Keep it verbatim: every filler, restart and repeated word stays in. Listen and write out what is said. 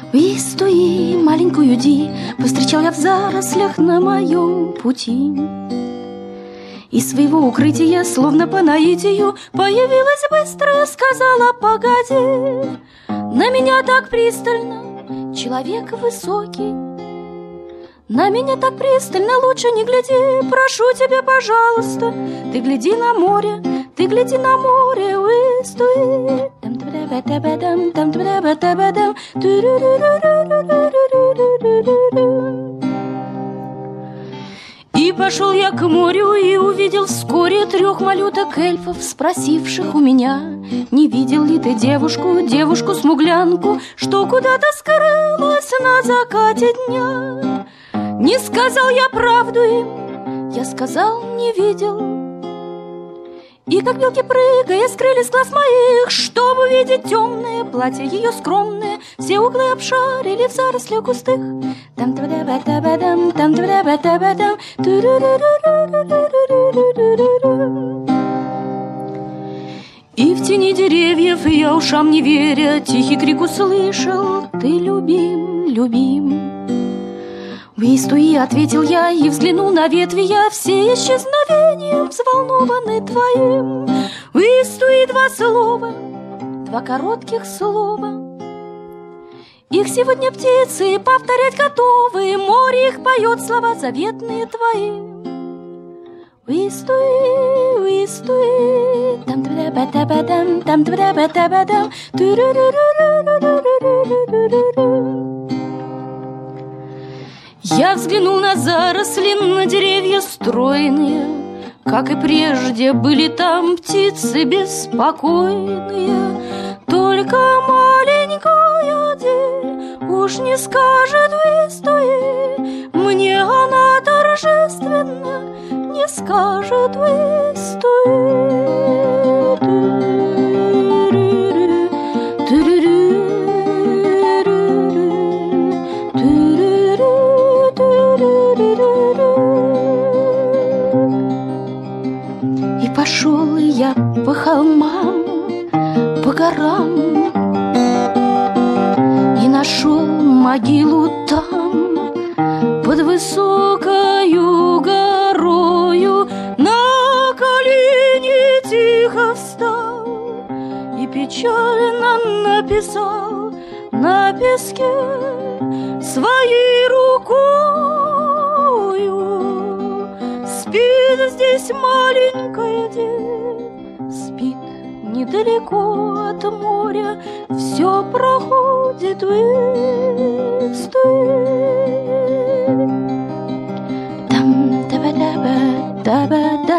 Истуи, маленькую Ди, повстречал я в зарослях на моем пути. Из своего укрытия, словно по наитию, появилась быстро, сказала: погоди. На меня так пристально человек высокий, на меня так пристально, лучше не гляди. Прошу тебя, пожалуйста, ты гляди на море, ты гляди на море. Истуи. И пошел я к морю и увидел вскоре трех малюток-эльфов, спросивших у меня: не видел ли ты девушку, девушку-смуглянку, что куда-то скрылась на закате дня? Не сказал я правду им, я сказал: не видел. И как белки прыгая, скрылись глаз моих, чтобы увидеть темное платье ее скромное. Все углы обшарили в зарослях густых. Там там там там И в тени деревьев я ушам не веря тихий крик услышал: ты любим, любим. Истуи, ответил я и взглянул на ветви я, все исчезновением взволнованы твоим. Истуи, два слова, два коротких слова. Их сегодня птицы повторять готовы, море их поет слова заветные твои. Истуи, Истуи, там там там там там. Я взглянул на заросли, на деревья стройные, как и прежде были там птицы беспокойные. Только маленькая Ди уж не скажет в Истуи, мне она торжественно не скажет в Истуи. И пошел я по холмам, по горам, и нашел могилу там, под высокою горою. На колени тихо встал и печально написал на песке своей рукою: спит здесь маленькая Ди, спит недалеко от моря, все проходит в Истуи. Там таба-таба, таба-таба.